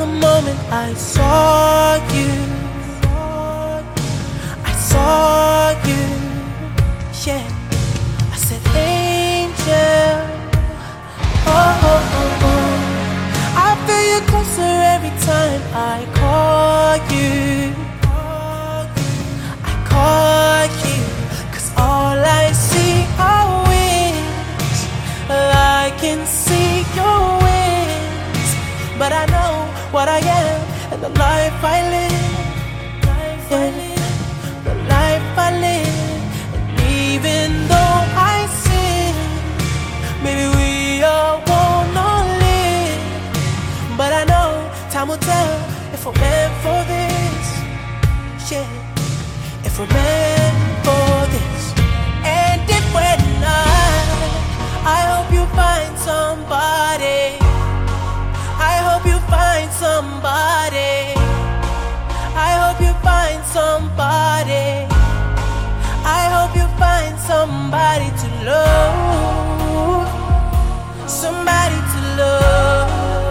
the moment I saw you, I saw you, yeah. I said, angel, oh, oh, oh, oh. I feel you closer every time I call you. I call you, 'cause all I see are wings. I can see your wings, but I know what I am and the life I live. The life I live. And even though I sin, maybe we all wanna live. But I know time will tell if we're meant for this. Yeah, if we're meant for this. And if we're not, I hope you find somebody. I hope you find somebody. I hope you find somebody. I hope you find somebody to love. Somebody to love.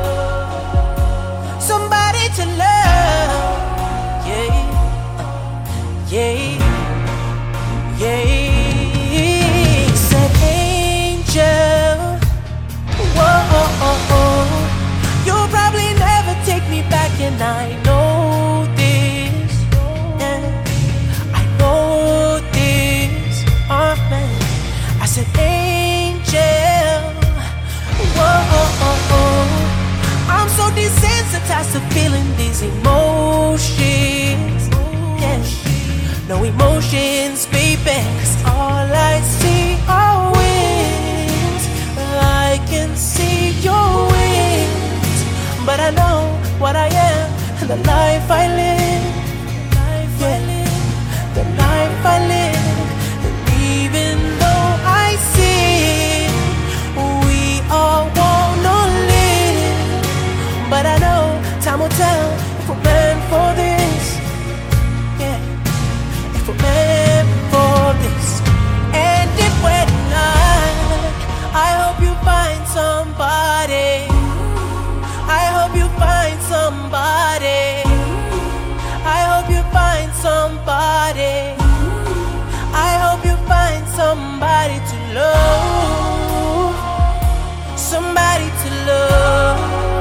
Somebody to love. Yeah. Yeah. Yeah. Said angel. Whoa, oh, oh, oh. You'll probably never take me back, and I know this. Yeah. I know this. Oh man. I said angel. Whoa, oh, oh, oh. I'm so desensitized to feeling these emotions. Yeah. No emotions, baby, 'cause all I see are wings. I can see your wings, but I know what I am and the life I live. Yeah. The life I live. And even though I sin, we all wanna live. But I know time will tell if we're meant for this. Yeah, if we're meant for this. And if we're not, I hope you find somebody. I hope you find somebody. I hope you find somebody. I hope you find somebody to love. Somebody to love.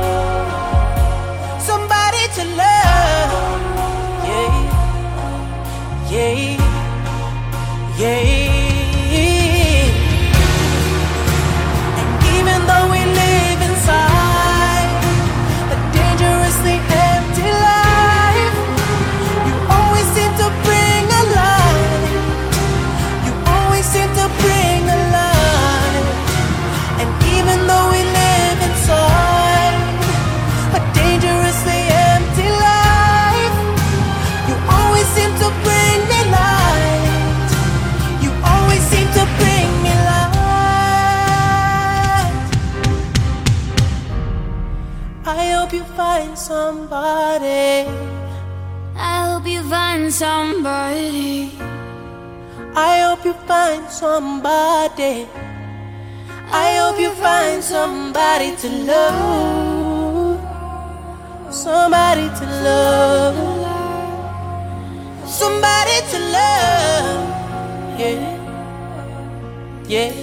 Somebody to love. Yeah. Yeah. Yeah. And even though we live inside a dangerously empty life, you always seem to bring a light. You always seem to bring a light. And even though we live inside a dangerously empty life, you always seem to bring me light. You always seem to bring me light. I hope you find somebody. I hope you find somebody. I hope you find somebody. I hope you find somebody to love. Somebody to love. Somebody to love. Yeah. Yeah.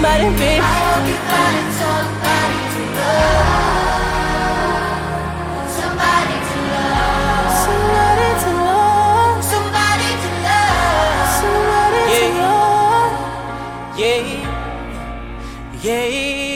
somebody, baby. I hope you find somebody to love. Somebody to love. Somebody to love. Somebody to love. Somebody to love. Yeah. Yeah.